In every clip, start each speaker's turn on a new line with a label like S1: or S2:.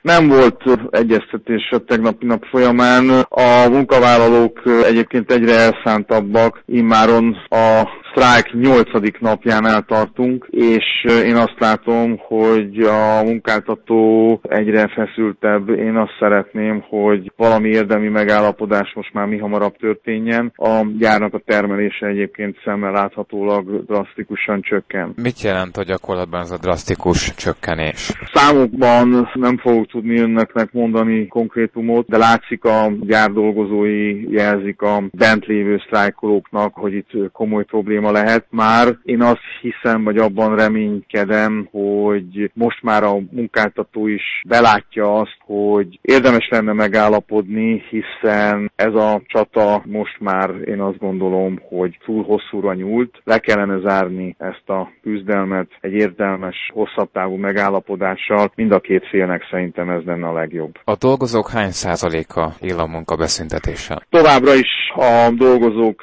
S1: Nem volt egyeztetés a tegnapi nap folyamán. A munkavállalók egyébként egyre elszántabbak, immáron a sztrájk 8. napjánál tartunk, és én azt látom, hogy a munkáltató egyre feszültebb. Én azt szeretném, hogy valami érdemi megállapodás most már mihamarabb történjen. A gyárnak a termelése egyébként szemmel láthatólag drasztikusan csökken.
S2: Mit jelent a gyakorlatban ez a drasztikus csökkenés?
S1: Számokban nem fogok tudni önöknek mondani konkrétumot, de látszik, a gyár dolgozói jelzik a bent lévő sztrájkolóknak, hogy itt komoly probléma lehet. Már én azt hiszem, vagy abban reménykedem, hogy most már a munkáltató is belátja azt, hogy érdemes lenne megállapodni, hiszen ez a csata most már én azt gondolom, hogy túl hosszúra nyúlt. Le kellene zárni ezt a küzdelmet egy értelmes, hosszabb távú megállapodással. Mind a két félnek szerintem ez lenne a legjobb.
S2: A dolgozók hány százaléka él a munka beszüntetéssel?
S1: Továbbra is a dolgozók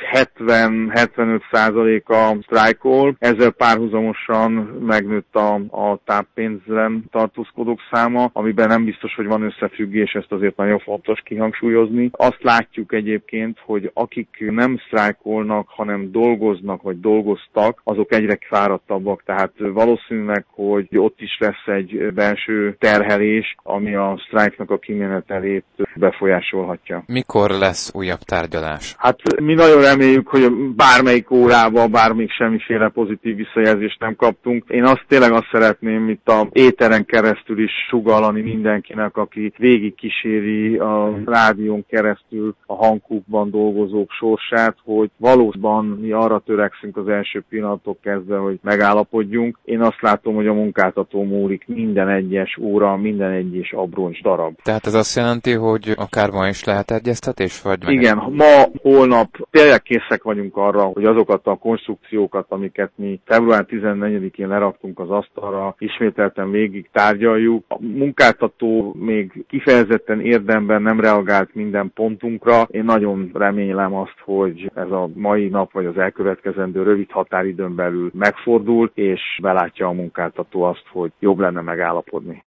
S1: 70-75%-a sztrájkol, ezzel párhuzamosan megnőtt a táppénzben tartózkodók száma, amiben nem biztos, hogy van összefüggés, ezt azért nagyon fontos kihangsúlyozni. Azt látjuk egyébként, hogy akik nem sztrájkolnak, hanem dolgoznak, vagy dolgoztak, azok egyre fáradtabbak, tehát valószínűleg, hogy ott is lesz egy belső terhelés, ami a sztrájknak a kimenetelét befolyásolhatja.
S2: Mikor lesz újabb tárgyalás?
S1: Hát mi nagyon reméljük, hogy bármelyik órában, bármelyik semmiféle pozitív visszajelzést nem kaptunk. Én tényleg azt szeretném itt a éteren keresztül is sugallani mindenkinek, aki végig kíséri a rádión keresztül a hangkukban dolgozók sorsát, hogy valóban mi arra törekszünk az első pillanatok kezdve, hogy megállapodjunk. Én azt látom, hogy a munkáltató múlik minden egyes óra, minden egyes abroncs darab.
S2: Tehát ez azt jelenti, hogy akár ma is lehet egyeztetés? Vagy
S1: igen, ma, holnap tényleg készek vagyunk arra, hogy azokat a konstrukciókat, amiket mi február 14-én leraktunk az asztalra, ismételten végig tárgyaljuk. A munkáltató még kifejezetten érdemben nem reagált minden pontunkra. Én nagyon remélem azt, hogy ez a mai nap vagy az elkövetkezendő rövid határidőn belül megfordul, és belátja a munkáltató azt, hogy jobb lenne megállapodni.